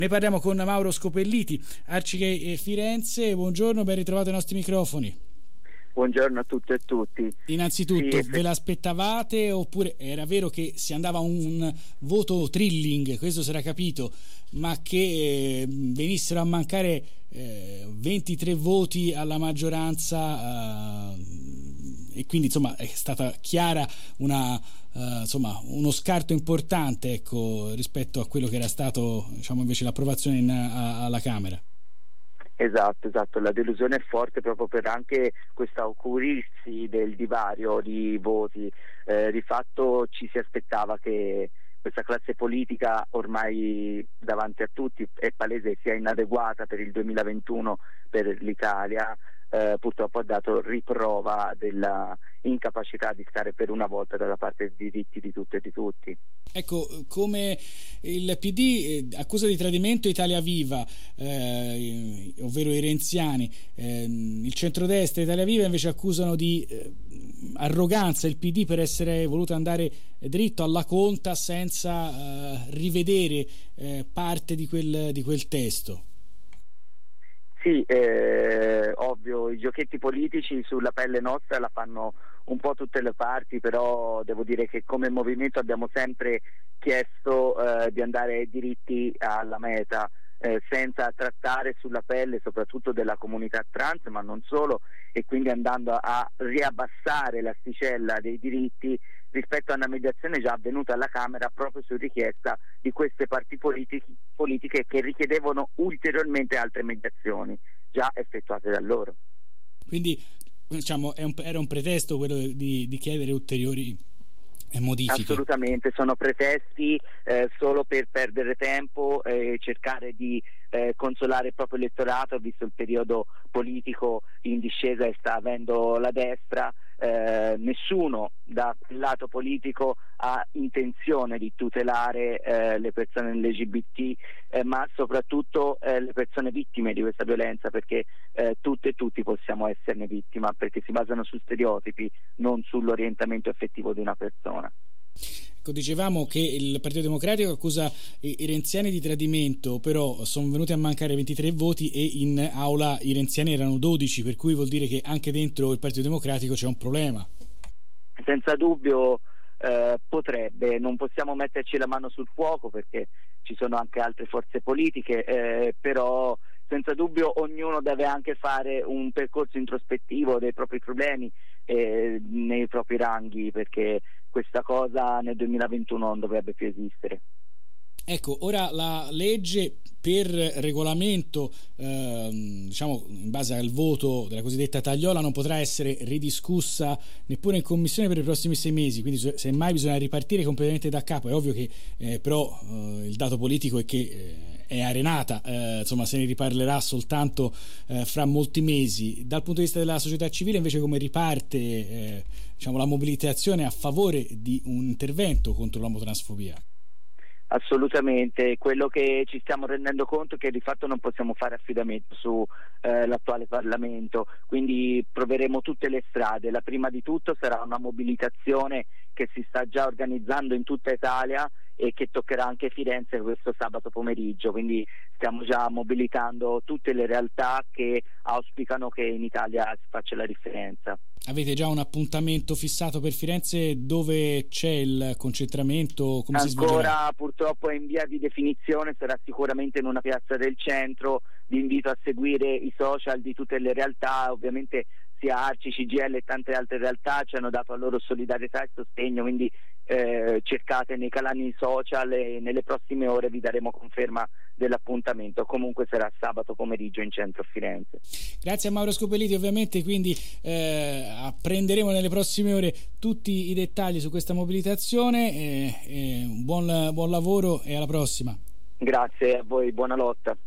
Ne parliamo con Mauro Scopelliti, Arcigay Firenze. Buongiorno, ben ritrovato ai nostri microfoni. Buongiorno a tutte e tutti. Innanzitutto, ve l'aspettavate oppure era vero che si andava a un voto thrilling, questo si era capito, ma che venissero a mancare 23 voti alla maggioranza e quindi insomma è stata chiara uno scarto importante, ecco, rispetto a quello che era stato, diciamo, invece l'approvazione alla Camera. Esatto, la delusione è forte proprio per anche questo augurirsi del divario di voti. Di fatto ci si aspettava che questa classe politica, ormai davanti a tutti è palese, sia inadeguata per il 2021 per l'Italia. Purtroppo ha dato riprova della incapacità di stare per una volta dalla parte dei diritti di tutte e di tutti. Ecco, come il PD accusa di tradimento Italia Viva, ovvero i renziani, il centrodestra e Italia Viva invece accusano di arroganza il PD per essere voluto andare dritto alla conta senza rivedere parte di quel testo. Sì, ovvio, i giochetti politici sulla pelle nostra la fanno un po' tutte le parti, però devo dire che come movimento abbiamo sempre chiesto di andare diritti alla meta, senza trattare sulla pelle soprattutto della comunità trans, ma non solo, e quindi andando a riabbassare l'asticella dei diritti rispetto a una mediazione già avvenuta alla Camera proprio su richiesta di queste parti politiche che richiedevano ulteriormente altre mediazioni già effettuate da loro. Quindi diciamo era un pretesto quello di chiedere ulteriori modifiche? Assolutamente, sono pretesti solo per perdere tempo e cercare di consolare il proprio elettorato, visto il periodo politico in discesa e sta avendo la destra. Nessuno da quel lato politico ha intenzione di tutelare le persone LGBT, ma soprattutto le persone vittime di questa violenza, perché tutte e tutti possiamo esserne vittima, perché si basano su stereotipi, non sull'orientamento effettivo di una persona. Ecco, dicevamo che il Partito Democratico accusa i renziani di tradimento, però sono venuti a mancare 23 voti e in aula i renziani erano 12, per cui vuol dire che anche dentro il Partito Democratico c'è un problema. Senza dubbio potrebbe, non possiamo metterci la mano sul fuoco perché ci sono anche altre forze politiche, però senza dubbio ognuno deve anche fare un percorso introspettivo dei propri problemi nei propri ranghi, perché questa cosa nel 2021 non dovrebbe più esistere. Ecco, ora la legge per regolamento, diciamo in base al voto della cosiddetta tagliola, non potrà essere ridiscussa neppure in commissione per i prossimi 6 mesi, quindi semmai bisogna ripartire completamente da capo. È ovvio che però il dato politico è che è arenata, insomma se ne riparlerà soltanto fra molti mesi. Dal punto di vista della società civile invece come riparte diciamo la mobilitazione a favore di un intervento contro l'omotransfobia? Assolutamente, quello che ci stiamo rendendo conto è che di fatto non possiamo fare affidamento su l'attuale Parlamento, quindi proveremo tutte le strade. La prima di tutto sarà una mobilitazione che si sta già organizzando in tutta Italia e che toccherà anche Firenze questo sabato pomeriggio, quindi stiamo già mobilitando tutte le realtà che auspicano che in Italia si faccia la differenza. Avete già un appuntamento fissato per Firenze? Dove c'è il concentramento? Come si svolgerà? Ancora purtroppo è in via di definizione, sarà sicuramente in una piazza del centro. Vi invito a seguire i social di tutte le realtà, ovviamente sia Arci, CGIL e tante altre realtà ci hanno dato la loro solidarietà e sostegno, quindi cercate nei canali social e nelle prossime ore vi daremo conferma dell'appuntamento. Comunque sarà sabato pomeriggio in centro a Firenze. Grazie a Mauro Scopelliti, ovviamente quindi apprenderemo nelle prossime ore tutti i dettagli su questa mobilitazione. Buon lavoro e alla prossima. Grazie a voi, buona lotta.